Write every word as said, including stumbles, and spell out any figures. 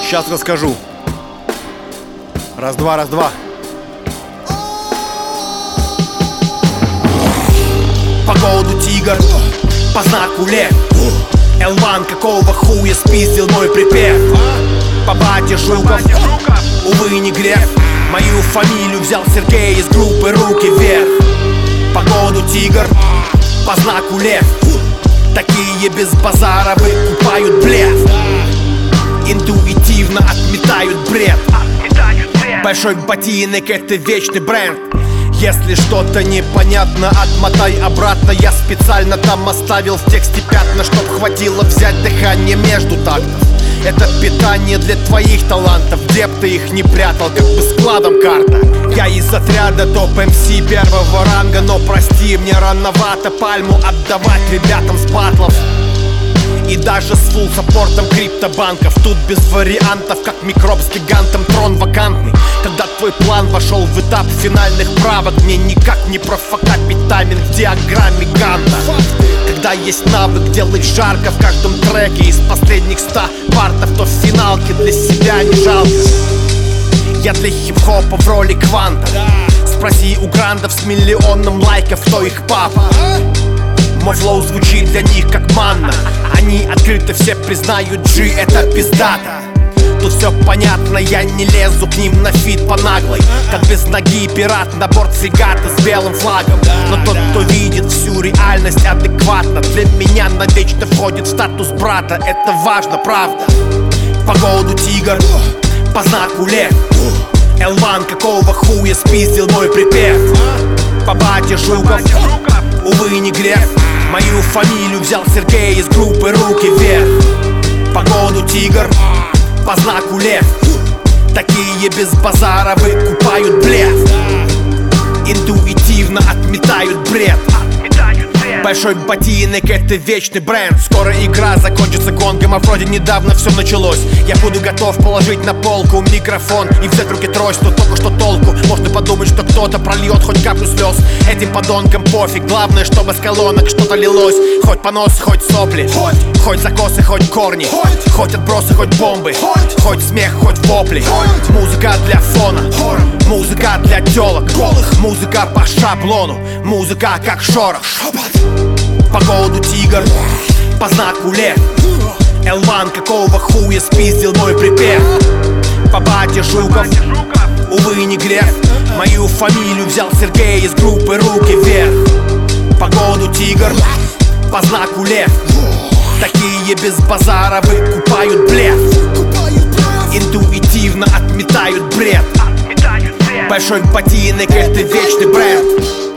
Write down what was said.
Сейчас расскажу. Раз-два, раз-два. По коду тигр, по знаку лев. Элван, какого хуя спиздил мой припев? По бате Жуков, увы, не грех. Мою фамилию взял Сергей из группы «Руки вверх». По коду тигр, по знаку лев. Такие без базара выкупают блеф. Интуитивно отметают бред. Большой ботинок — это вечный бренд. Если что-то непонятно, отмотай обратно. Я специально там оставил в тексте пятна, чтоб хватило взять дыхание между тактов. Это питание для твоих талантов, где б ты их не прятал, как бы складом карта. Я из отряда топ эм си первого ранга, но прости, мне рановато пальму отдавать ребятам с батлов. И даже с фулл саппортом криптобанков. Тут без вариантов, как микроб с гигантом, трон вакантный. Когда твой план вошел в этап финальных правок, мне никак не профокапить тайминг в диаграмме Ганта. Когда есть навык делать жарко в каждом треке, из последних ста партов, то в финалке для себя не жалко. Я для хип-хопа в роли кванта. Спроси у грандов с миллионом лайков, кто их папа. Мой флоу звучит для них как манна. Они открыто все признают, G это пиздата. Тут все понятно, я не лезу к ним на фит по наглой. Как без ноги пират на борт фрегата с белым флагом. Но тот, кто видит всю реальность адекватно, для меня навечно входит в статус брата. Это важно, правда. По коду тигр, по знаку лев. Элван, какого хуя спиздил мой припев? По бате Жуков, увы, не грех. Мою фамилию взял Сергей из группы «Руки вверх». По коду тигр, по знаку лев. Такие без базара выкупают блеф. Интуитивно отметают бред. Большой ботинок — это вечный бренд. Скоро игра закончится гонгом, а вроде недавно все началось. Я буду готов положить на полку микрофон и взять в руки трость, но только что толку. Можно подумать, что кто-то прольет хоть каплю слез. Этим подонкам пофиг, главное, чтобы с колонок что-то лилось. Хоть понос, хоть сопли, хоть, хоть закосы, хоть корни, хоть, хоть отбросы, хоть бомбы, хоть, хоть смех, хоть вопли. Хоть. Музыка для фона, музыка для телок, музыка по шаблону, музыка как шорох. По коду тигр, по знаку лев. Элван, какого хуя спиздил мой припев? По бате Жуков, увы, не грех. Мою фамилию взял Сергей из группы «Руки вверх». По коду тигр, по знаку лев. Такие без базара выкупают блеф. Интуитивно отметают бред. Большой ботинок — это вечный бренд.